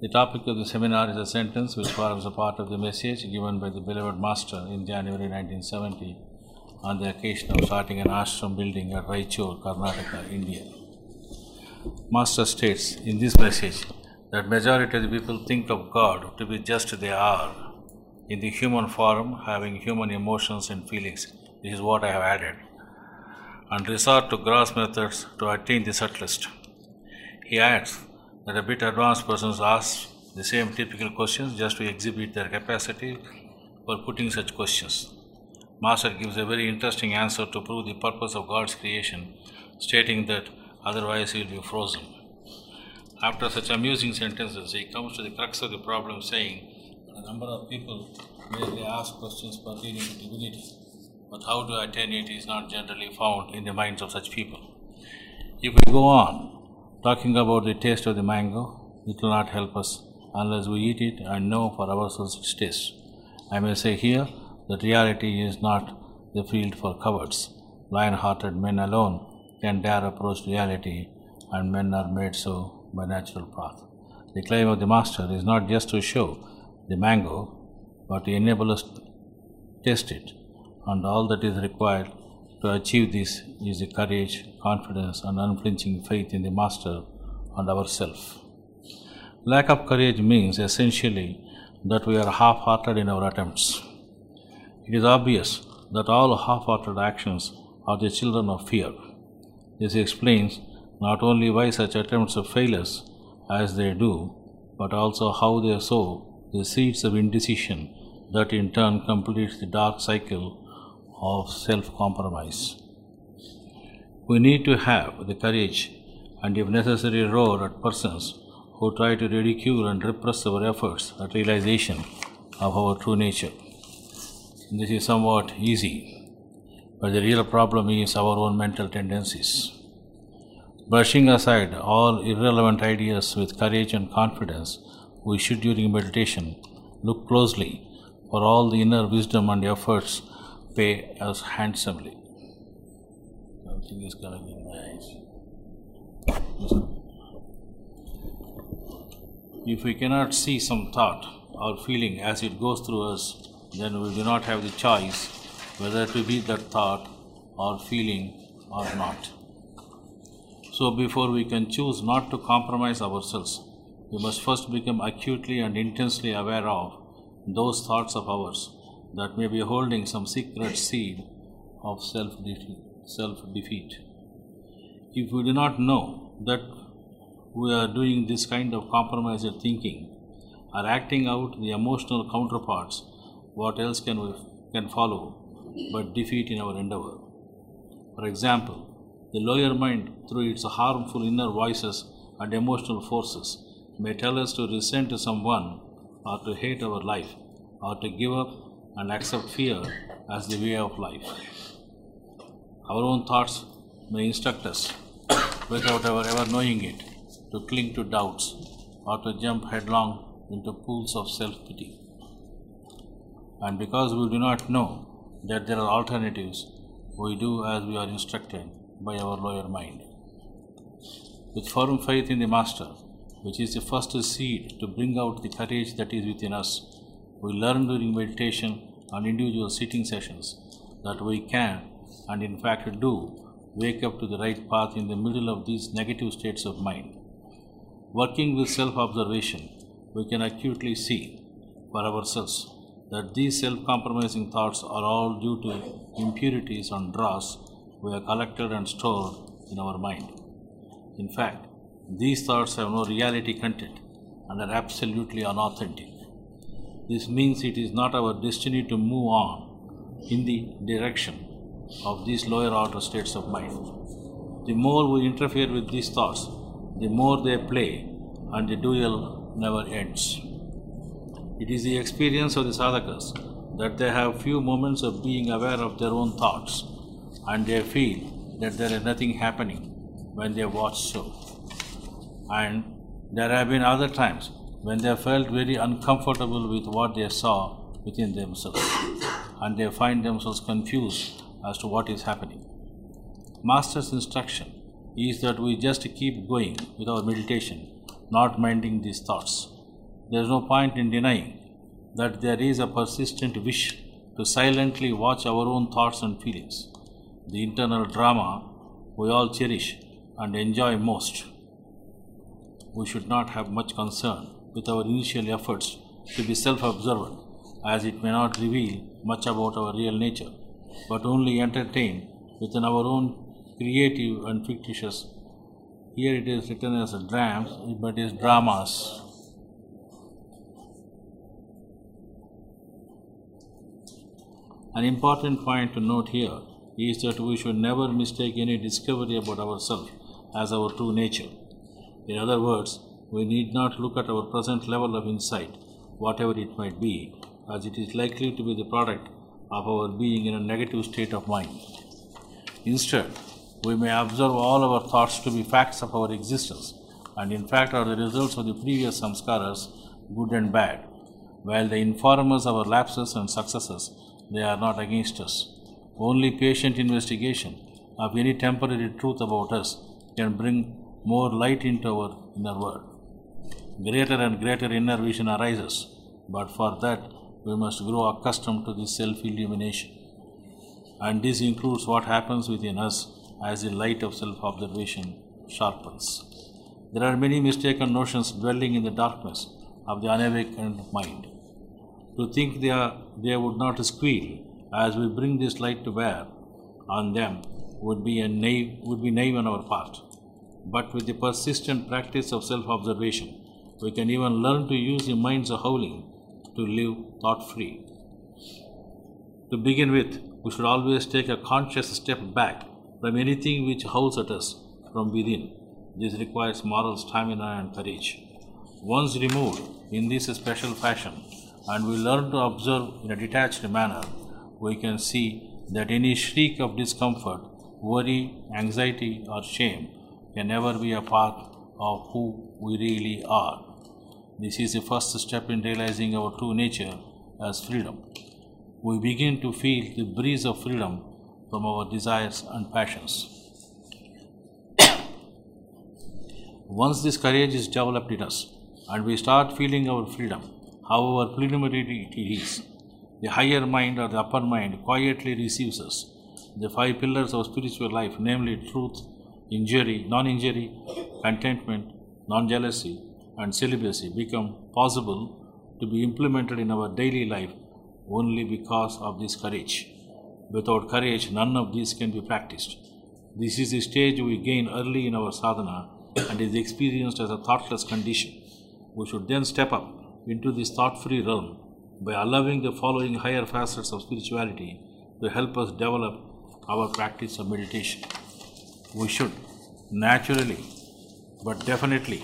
The topic of the seminar is a sentence which forms a part of the message given by the beloved Master in January 1970 on the occasion of starting an ashram building at Raichur, Karnataka, India. Master states in this message that majority of the people think of God to be just they are, in the human form, having human emotions and feelings. This is what I have added, and resort to gross methods to attain the subtlest. He adds that a bit advanced persons ask the same typical questions just to exhibit their capacity for putting such questions. Master gives a very interesting answer to prove the purpose of God's creation, stating that otherwise he will be frozen. After such amusing sentences, he comes to the crux of the problem, saying that a number of people merely ask questions pertaining to divinity, but how to attain it is not generally found in the minds of such people. If we go on talking about the taste of the mango, it will not help us unless we eat it and know for ourselves its taste. I may say here that reality is not the field for cowards. Lion-hearted men alone can dare approach reality, and men are made so by natural path. The claim of the Master is not just to show the mango, but to enable us to taste it, and all that is required to achieve this is the courage, confidence, and unflinching faith in the Master and ourselves. Lack of courage means essentially that we are half-hearted in our attempts. It is obvious that all half-hearted actions are the children of fear. This explains not only why such attempts fail us as they do, but also how they sow the seeds of indecision that in turn completes the dark cycle of self-compromise. We need to have the courage and, if necessary, roar at persons who try to ridicule and repress our efforts at realization of our true nature. This is somewhat easy, but the real problem is our own mental tendencies. Brushing aside all irrelevant ideas with courage and confidence, we should, during meditation, look closely for all the inner wisdom and efforts pay us handsomely. Something is coming in my eyes. If we cannot see some thought or feeling as it goes through us, then we do not have the choice whether to be that thought or feeling or not. So before we can choose not to compromise ourselves, we must first become acutely and intensely aware of those thoughts of ours that may be holding some secret seed of self-defeat. If we do not know that we are doing this kind of compromised thinking, or acting out the emotional counterparts, what else can follow but defeat in our endeavor? For example, the lower mind, through its harmful inner voices and emotional forces, may tell us to resent someone, or to hate our life, or to give up and accept fear as the way of life. Our own thoughts may instruct us, without our ever knowing it, to cling to doubts or to jump headlong into pools of self-pity. And because we do not know that there are alternatives, we do as we are instructed by our lower mind. With firm faith in the Master, which is the first seed to bring out the courage that is within us, we learn during meditation and individual sitting sessions that we can, and in fact do, wake up to the right path in the middle of these negative states of mind. Working with self-observation, we can acutely see for ourselves that these self-compromising thoughts are all due to impurities and dross we have collected and stored in our mind. In fact, these thoughts have no reality content and are absolutely unauthentic. This means it is not our destiny to move on in the direction of these lower order states of mind. The more we interfere with these thoughts, the more they play, and the duel never ends. It is the experience of the sadhakas that they have few moments of being aware of their own thoughts, and they feel that there is nothing happening when they watch so. And there have been other times when they felt very uncomfortable with what they saw within themselves, and they find themselves confused as to what is happening. Master's instruction is that we just keep going with our meditation, not minding these thoughts. there is no point in denying that there is a persistent wish to silently watch our own thoughts and feelings, the internal drama we all cherish and enjoy most. We should not have much concern with our initial efforts to be self-observant, as it may not reveal much about our real nature, but only entertain within our own creative and fictitious. Here it is written as drams, but it is dramas. An important point to note here is that we should never mistake any discovery about ourselves as our true nature. In other words, we need not look at our present level of insight, whatever it might be, as it is likely to be the product of our being in a negative state of mind. Instead, we may observe all our thoughts to be facts of our existence, and in fact are the results of the previous samskaras, good and bad. While they inform us of our lapses and successes, they are not against us. Only patient investigation of any temporary truth about us can bring more light into our inner world. Greater and greater inner vision arises, but for that we must grow accustomed to this self-illumination. And this includes what happens within us as the light of self-observation sharpens. There are many mistaken notions dwelling in the darkness of the unawakened mind. To think they would not squeal as we bring this light to bear on them would be naive on our part. But with the persistent practice of self-observation, we can even learn to use the mind's howling to live thought-free. To begin with, we should always take a conscious step back from anything which howls at us from within. This requires moral stamina and courage. Once removed in this special fashion, and we learn to observe in a detached manner, we can see that any shriek of discomfort, worry, anxiety, or shame can never be a part of who we really are. This is the first step in realizing our true nature as freedom. We begin to feel the breeze of freedom from our desires and passions. Once this courage is developed in us and we start feeling our freedom, however preliminary it is, the higher mind or the upper mind quietly receives us. The 5 pillars of spiritual life, namely truth, non-injury, contentment, non-jealousy, and celibacy, become possible to be implemented in our daily life only because of this courage. Without courage, none of these can be practiced. This is the stage we gain early in our sadhana and is experienced as a thoughtless condition. We should then step up into this thought-free realm by allowing the following higher facets of spirituality to help us develop our practice of meditation. We should naturally, but definitely,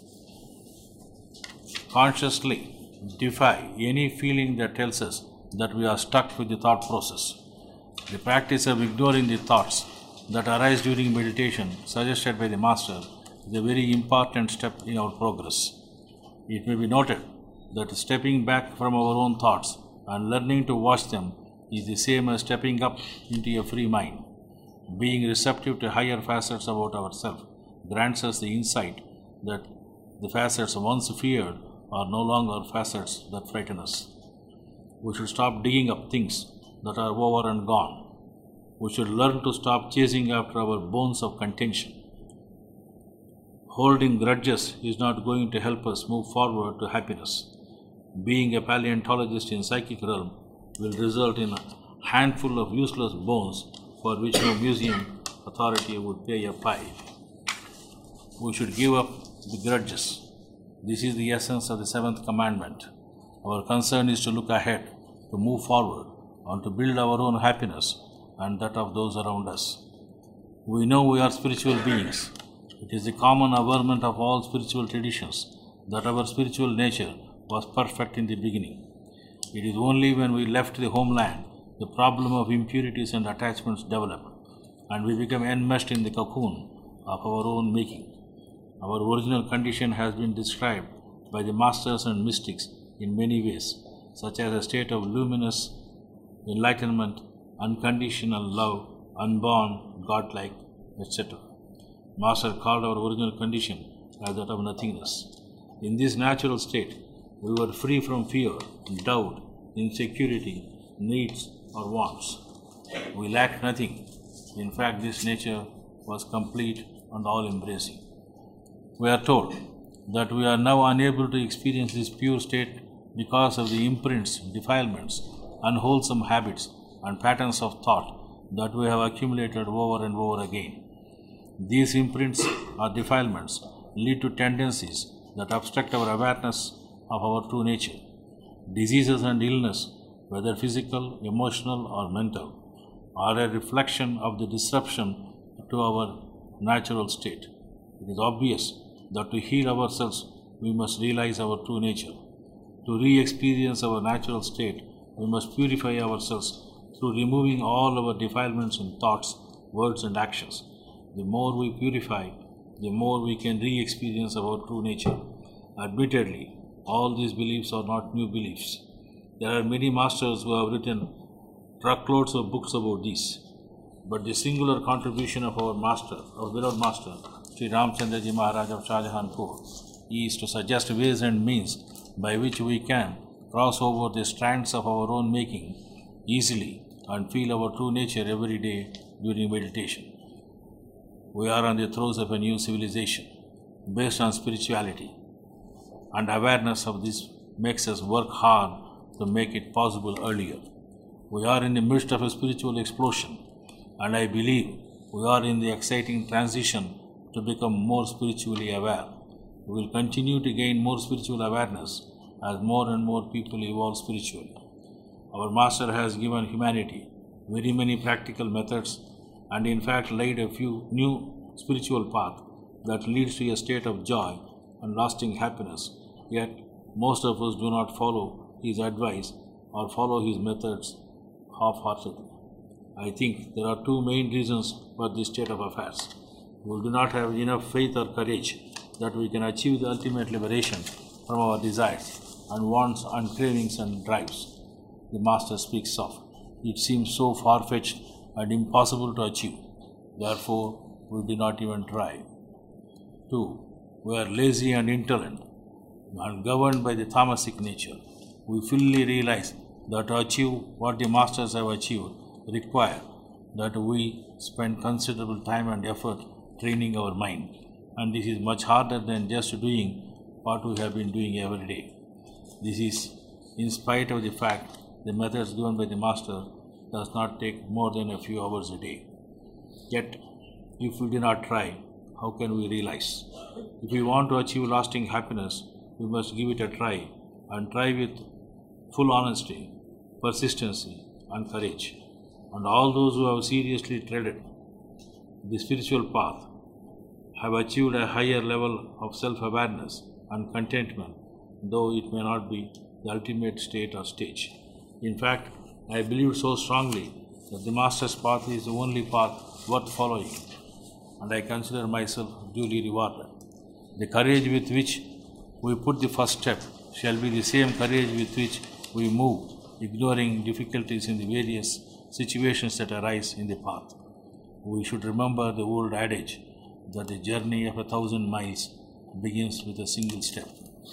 consciously defy any feeling that tells us that we are stuck with the thought process. The practice of ignoring the thoughts that arise during meditation, suggested by the Master, is a very important step in our progress. It may be noted that stepping back from our own thoughts and learning to watch them is the same as stepping up into a free mind. Being receptive to higher facets about ourselves grants us the insight that the facets once feared are no longer facets that frighten us. We should stop digging up things that are over and gone. We should learn to stop chasing after our bones of contention. Holding grudges is not going to help us move forward to happiness. Being a paleontologist in psychic realm will result in a handful of useless bones for which no museum authority would pay a pie. We should give up the grudges. This is the essence of the 7th commandment. Our concern is to look ahead, to move forward, and to build our own happiness and that of those around us. We know we are spiritual beings. It is the common averment of all spiritual traditions that our spiritual nature was perfect in the beginning. It is only when we left the homeland the problem of impurities and attachments developed, and we become enmeshed in the cocoon of our own making. Our original condition has been described by the masters and mystics in many ways, such as a state of luminous enlightenment, unconditional love, unborn, godlike, etc. Master called our original condition as that of nothingness. In this natural state, We were free from fear, doubt, insecurity, needs, or wants. We lacked nothing. In fact, this nature was complete and all-embracing. We are told that we are now unable to experience this pure state because of the imprints, defilements, unwholesome habits, and patterns of thought that we have accumulated over and over again. These imprints or defilements lead to tendencies that obstruct our awareness of our true nature. Diseases and illness, whether physical, emotional, or mental, are a reflection of the disruption to our natural state. It is obvious that to heal ourselves, we must realize our true nature. To re-experience our natural state, we must purify ourselves through removing all our defilements in thoughts, words, and actions. The more we purify, the more we can re-experience our true nature. Admittedly, all these beliefs are not new beliefs. There are many masters who have written truckloads of books about this. But the singular contribution of our master, our beloved master, Sri Ramchandra Ji Maharaj of Shahjahanpur, is to suggest ways and means by which we can cross over the strands of our own making easily and feel our true nature every day during meditation. We are on the throes of a new civilization based on spirituality, and awareness of this makes us work hard to make it possible earlier. We are in the midst of a spiritual explosion, and I believe we are in the exciting transition to become more spiritually aware. We will continue to gain more spiritual awareness as more and more people evolve spiritually. Our Master has given humanity very many practical methods and in fact laid a few new spiritual paths that leads to a state of joy and lasting happiness. Yet most of us do not follow his advice or follow his methods half-heartedly. I think there are two main reasons for this state of affairs. We do not have enough faith or courage that we can achieve the ultimate liberation from our desires and wants and cravings and drives. The Master speaks of. It seems so far-fetched and impossible to achieve. Therefore, we do not even try. 2. We are lazy and indolent and governed by the tamasic nature. We fully realize that to achieve what the Masters have achieved require that we spend considerable time and effort training our mind. And this is much harder than just doing what we have been doing every day. This is in spite of the fact the methods given by the Master does not take more than a few hours a day. Yet, if we do not try, how can we realize? If we want to achieve lasting happiness, we must give it a try and try with full honesty, persistency, and courage. And all those who have seriously treaded the spiritual path have achieved a higher level of self-awareness and contentment, though it may not be the ultimate state or stage. In fact, I believe so strongly that the Master's path is the only path worth following, and I consider myself duly rewarded. The courage with which we put the first step shall be the same courage with which we move, ignoring difficulties in the various situations that arise in the path. We should remember the old adage that the journey of 1,000 miles begins with a single step.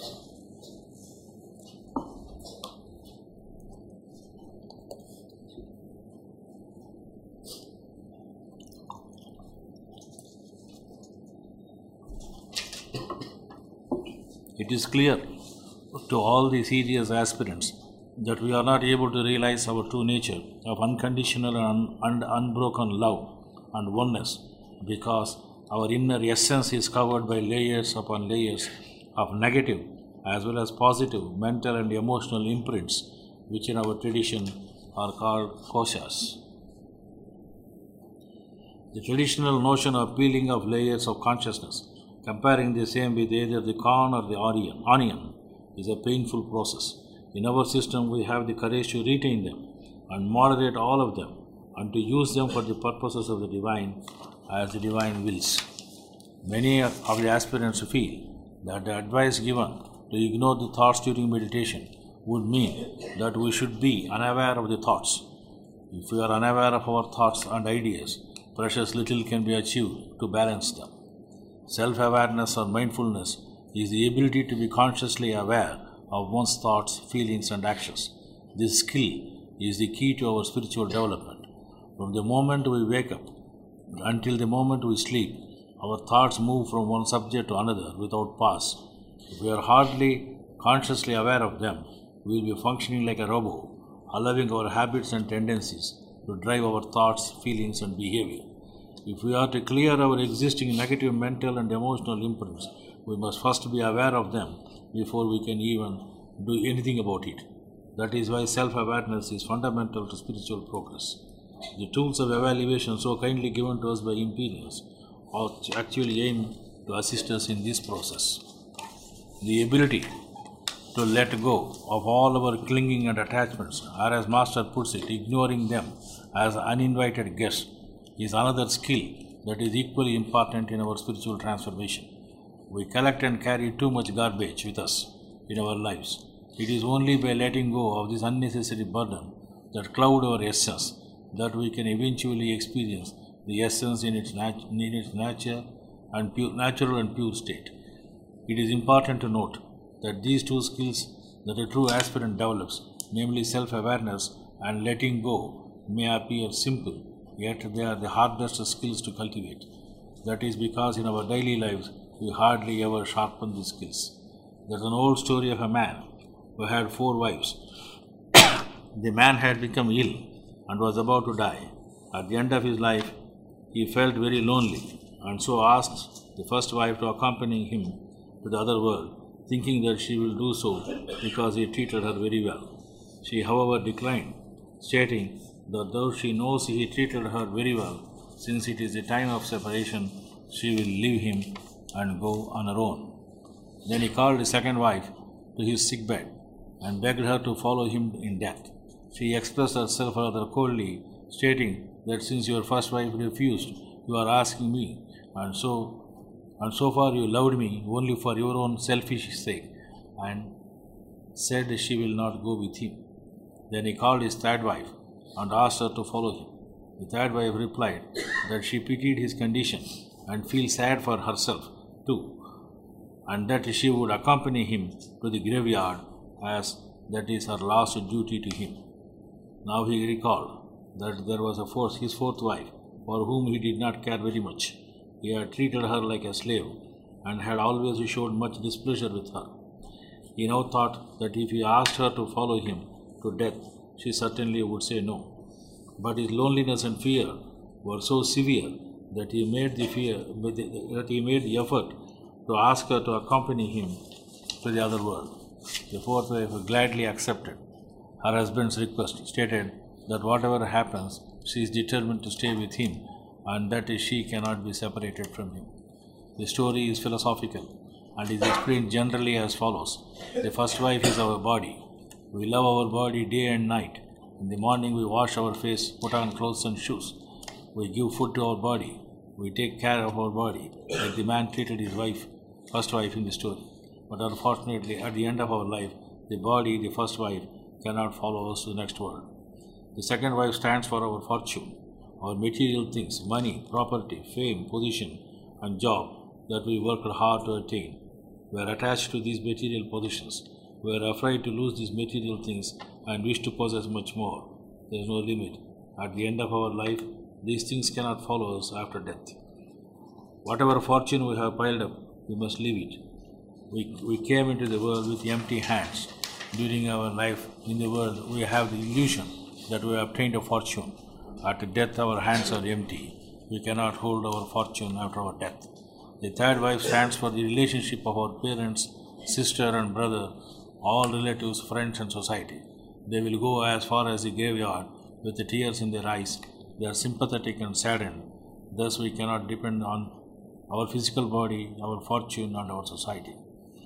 It is clear to all the serious aspirants that we are not able to realize our true nature of unconditional and unbroken love and oneness because our inner essence is covered by layers upon layers of negative as well as positive mental and emotional imprints, which in our tradition are called koshas. The traditional notion of peeling of layers of consciousness, comparing the same with either the corn or the onion, is a painful process. In our system, we have the courage to retain them and moderate all of them and to use them for the purposes of the divine as the divine wills. Many of the aspirants feel that the advice given to ignore the thoughts during meditation would mean that we should be unaware of the thoughts. If we are unaware of our thoughts and ideas, precious little can be achieved to balance them. Self-awareness or mindfulness is the ability to be consciously aware of one's thoughts, feelings, and actions. This skill is the key to our spiritual development. From the moment we wake up until the moment we sleep, our thoughts move from one subject to another without pause. If we are hardly consciously aware of them, we will be functioning like a robot, allowing our habits and tendencies to drive our thoughts, feelings, and behavior. If we are to clear our existing negative mental and emotional imprints, we must first be aware of them before we can even do anything about it. That is why self-awareness is fundamental to spiritual progress. The tools of evaluation so kindly given to us by Imperials actually aim to assist us in this process. The ability to let go of all our clinging and attachments, or as Master puts it, ignoring them as uninvited guests, is another skill that is equally important in our spiritual transformation. We collect and carry too much garbage with us in our lives. It is only by letting go of this unnecessary burden that cloud our essence that we can eventually experience the essence in its natural and pure state. It is important to note that these two skills that a true aspirant develops, namely self-awareness and letting go, may appear simple, yet they are the hardest skills to cultivate. That is because in our daily lives we hardly ever sharpen these skills. There's an old story of a man who had 4 wives. The man had become ill and was about to die. At the end of his life, he felt very lonely and so asked the first wife to accompany him to the other world, thinking that she will do so because he treated her very well. She, however, declined, stating that though she knows he treated her very well, since it is the time of separation, she will leave him and go on her own. Then he called the second wife to his sick bed and begged her to follow him in death. She expressed herself rather coldly, stating that since your first wife refused, you are asking me, and so far you loved me only for your own selfish sake, and said she will not go with him. Then he called his third wife and asked her to follow him. The third wife replied that she pitied his condition and felt sad for herself too, and that she would accompany him to the graveyard as that is her last duty to him. Now he recalled that there was his fourth wife, for whom he did not care very much. He had treated her like a slave and had always showed much displeasure with her. He now thought that if he asked her to follow him to death, she certainly would say no. But his loneliness and fear were so severe that he made the effort to ask her to accompany him to the other world. The fourth wife gladly accepted her husband's request, stated that whatever happens, she is determined to stay with him and that she cannot be separated from him. The story is philosophical and is explained generally as follows. The first wife is our body. We love our body day and night. In the morning we wash our face, put on clothes and shoes. We give food to our body. We take care of our body, like the man treated his first wife in the story. But unfortunately, at the end of our life, the body, the first wife, cannot follow us to the next world. The second wife stands for our fortune, our material things, money, property, fame, position, and job that we worked hard to attain. We are attached to these material positions. We are afraid to lose these material things and wish to possess much more. There is no limit. At the end of our life, these things cannot follow us after death. Whatever fortune we have piled up, we must leave it. We came into the world with empty hands. During our life in the world, we have the illusion that we have obtained a fortune. At death, our hands are empty. We cannot hold our fortune after our death. The third wife stands for the relationship of our parents, sister and brother, all relatives, friends and society. They will go as far as the graveyard with the tears in their eyes. They are sympathetic and saddened. Thus we cannot depend on our physical body, our fortune and our society.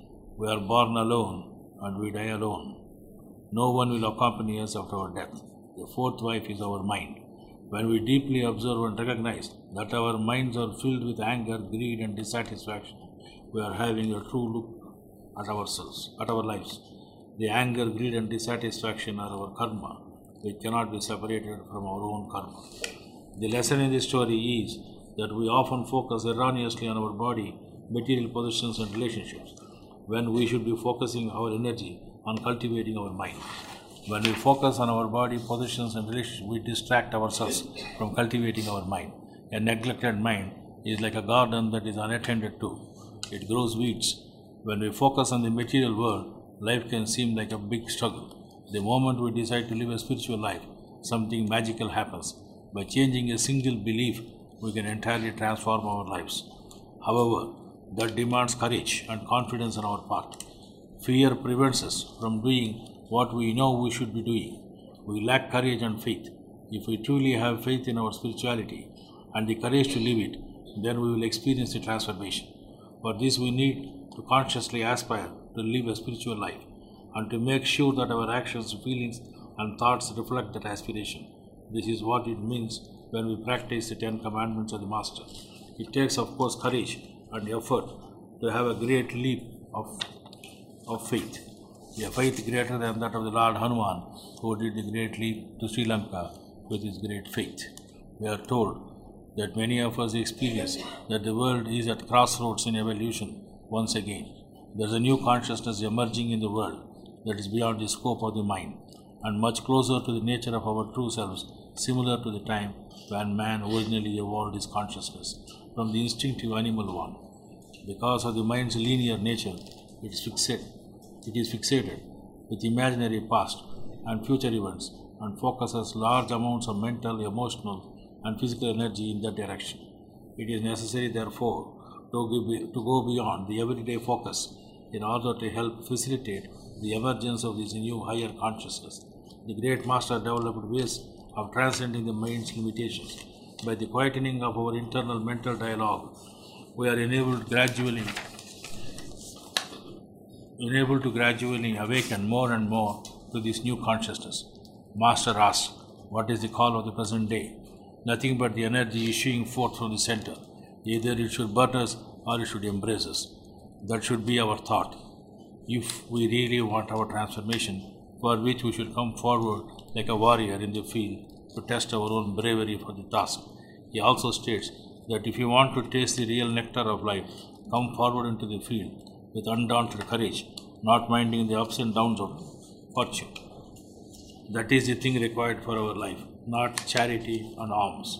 We are born alone and we die alone. No one will accompany us after our death. The fourth wife is our mind. When we deeply observe and recognize that our minds are filled with anger, greed and dissatisfaction, we are having a true look at ourselves, at our lives. The anger, greed and dissatisfaction are our karma. We cannot be separated from our own karma. The lesson in this story is that we often focus erroneously on our body, material possessions and relationships, when we should be focusing our energy on cultivating our mind. When we focus on our body, possessions, and relationships, we distract ourselves from cultivating our mind. A neglected mind is like a garden that is unattended to. It grows weeds. When we focus on the material world, life can seem like a big struggle. The moment we decide to live a spiritual life, something magical happens. By changing a single belief, we can entirely transform our lives. However, that demands courage and confidence on our part. Fear prevents us from doing what we know we should be doing. We lack courage and faith. If we truly have faith in our spirituality and the courage to live it, then we will experience the transformation. For this, we need to consciously aspire to live a spiritual life and to make sure that our actions, feelings, and thoughts reflect that aspiration. This is what it means when we practice the 10 Commandments of the Master. It takes, of course, courage and effort to have a great leap of faith. A faith greater than that of the Lord Hanuman, who did the great leap to Sri Lanka with his great faith. We are told that many of us experience that the world is at crossroads in evolution once again. There is a new consciousness emerging in the world that is beyond the scope of the mind and much closer to the nature of our true selves, similar to the time when man originally evolved his consciousness from the instinctive animal one. Because of the mind's linear nature, it is fixated with imaginary past and future events and focuses large amounts of mental, emotional, and physical energy in that direction. It is necessary, therefore, to go beyond the everyday focus in order to help facilitate the emergence of this new higher consciousness. The great master developed ways of transcending the mind's limitations. By the quietening of our internal mental dialogue, we are enabled to gradually awaken more and more to this new consciousness. Master asks, what is the call of the present day? Nothing but the energy issuing forth from the center. Either it should burn us or it should embrace us. That should be our thought. If we really want our transformation, for which we should come forward like a warrior in the field to test our own bravery for the task. He also states that if you want to taste the real nectar of life, come forward into the field with undaunted courage, not minding the ups and downs of fortune. That is the thing required for our life, not charity and alms.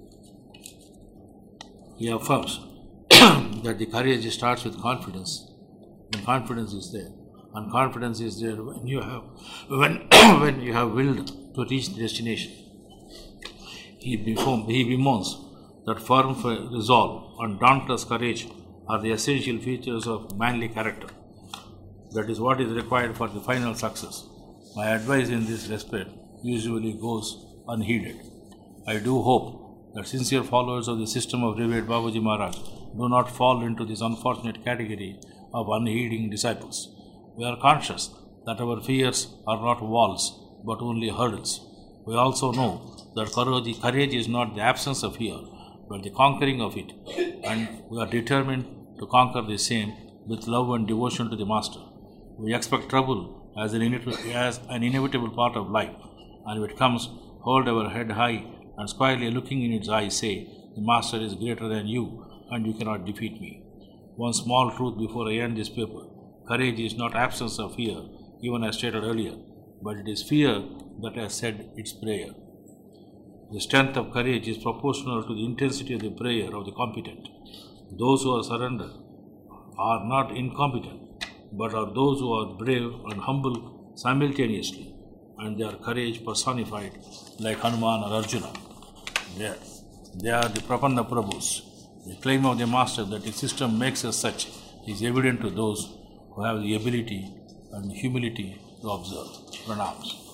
He affirms that the courage starts with confidence, and confidence is there. And confidence is there when you have willed to reach the destination. He bemoans that firm resolve and dauntless courage are the essential features of manly character. That is what is required for the final success. My advice in this respect usually goes unheeded. I do hope that sincere followers of the system of revered Babaji Maharaj do not fall into this unfortunate category of unheeding disciples. We are conscious that our fears are not walls, but only hurdles. We also know that courage is not the absence of fear, but the conquering of it, and we are determined to conquer the same with love and devotion to the Master. We expect trouble as an inevitable part of life, and if it comes, hold our head high and squarely looking in its eyes say, the Master is greater than you, and you cannot defeat me. One small truth before I end this paper. Courage is not absence of fear, even as stated earlier, but it is fear that has said its prayer. The strength of courage is proportional to the intensity of the prayer of the competent. Those who are surrendered are not incompetent, but are those who are brave and humble simultaneously, and their courage personified like Hanuman or Arjuna. They are the Prapanna Prabhus. The claim of the Master that the system makes us such is evident to those who have the ability and humility to observe. Pranams.